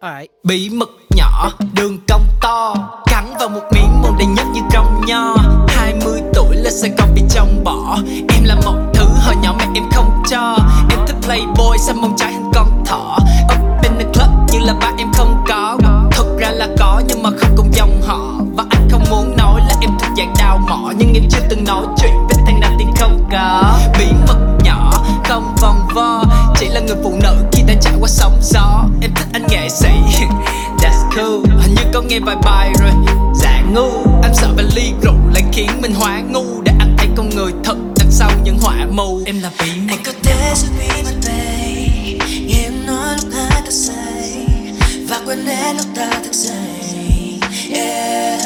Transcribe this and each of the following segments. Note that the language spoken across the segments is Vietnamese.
Bí mật nhỏ, đường cong to, cắn vào một miếng môn đầy nhất như trong nho. 20 tuổi lên Sài Gòn bị chồng bỏ. Em là một thứ hồi nhỏ mẹ em không cho. Em thích playboy, xăm mông trái hơn con thỏ. Up in the club như là ba em không có. Thực ra là có nhưng mà không cùng dòng họ. Và anh không muốn nói là em thuộc dạng đào mỏ, nhưng em chưa từng nói chuyện với thằng nào tiền không có. Bí mật nhỏ, không vòng vo, chỉ là người phụ nữ khi đã trải qua sóng gió. Em thích anh nghệ sĩ, that's cool. Hình như có nghe vài bài rồi, dạ ngu. Em sợ bài ly rượu lại khiến mình hóa ngu, để anh thấy con người thật đằng sau những họa mù. Em là bí mật. Anh có thể giữ bí mật về, nghe em nói lúc ta thức dậy, và quên hết lúc ta thức dậy. Yeah.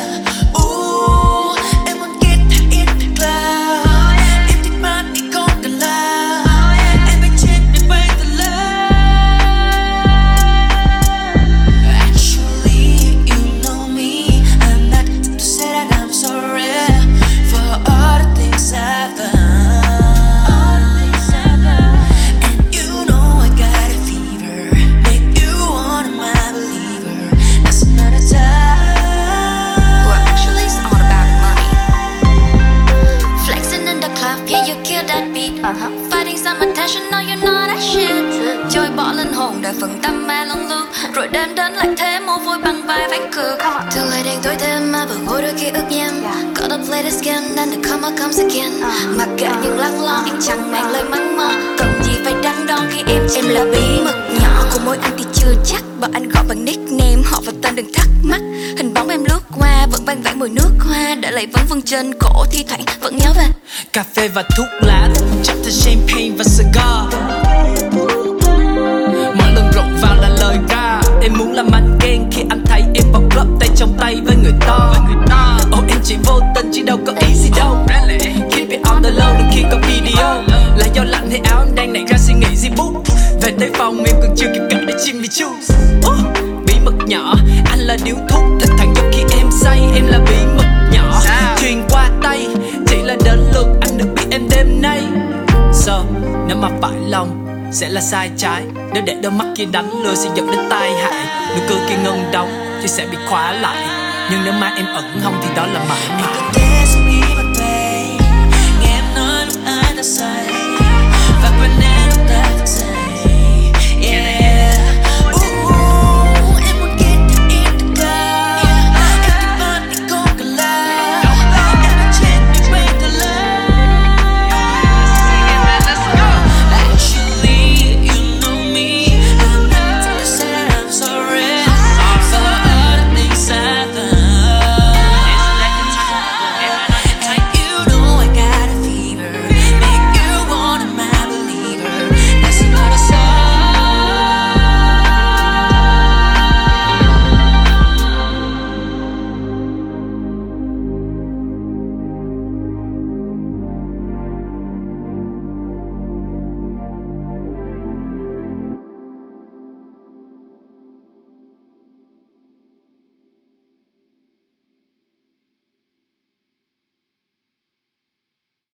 Em muốn get thật ít thật là, em thích bạn đi không cần là, em phải chết để bay thật là. Actually, you know me, I'm not to say that I'm sorry for all the things I've done. And you know I got a fever, make you one of my believer. That's another time. Well, actually, it's all about money. Flexing in the club, yeah, you kill that beat. Fighting some attention, no, you're not that shit. Chơi bỏ linh hồn để phần tâm ma lung lưu, rồi đêm đến lại thế mồ vui bằng vai vách cửa. Tương lai đen tối thêm mà vừa ngồi đôi ký ức nhem. Gotta play this game, then the karma comes again. Mặc kệ những lắng lo, anh chẳng mang lời mắng mò. Cần gì phải đắn đo khi em là bí mật nhỏ của mỗi anh thì chưa chắc, bởi anh gọi bằng nickname họ và tên đừng thắc mắc. Hình bóng em lướt qua vẫn vang vẳng mùi nước hoa, để lại vấn vương trên cổ thi thoảng vẫn nhớ về cà phê và thuốc lá, chạm thêm champagne và cigar. Mỗi lần rượu vào là lời ra. Em muốn làm anh ghen khi anh thấy em vào club tay trong tay với người to. Em chỉ vô tình chứ đâu có ý gì đâu. Keep it on the low đừng khi có video. Là do lạnh hay áo em đang nảy ra suy nghĩ gì bút. Về tới phòng em còn chưa kịp cởi để chim đi choose. Bí mật nhỏ, anh là điếu thuốc thật thẳng cho khi em say. Em là bí mật nhỏ, truyền qua tay, chỉ là đến lượt anh được biết em đêm nay. Nếu mà phải lòng sẽ là sai trái, nếu để đôi mắt kia đánh lừa sẽ dẫn đến tai hại. Nụ cười kia ngông đóng chứ sẽ bị khóa lại, nhưng nếu mai em ẩn hông thì đó là mãi mãi.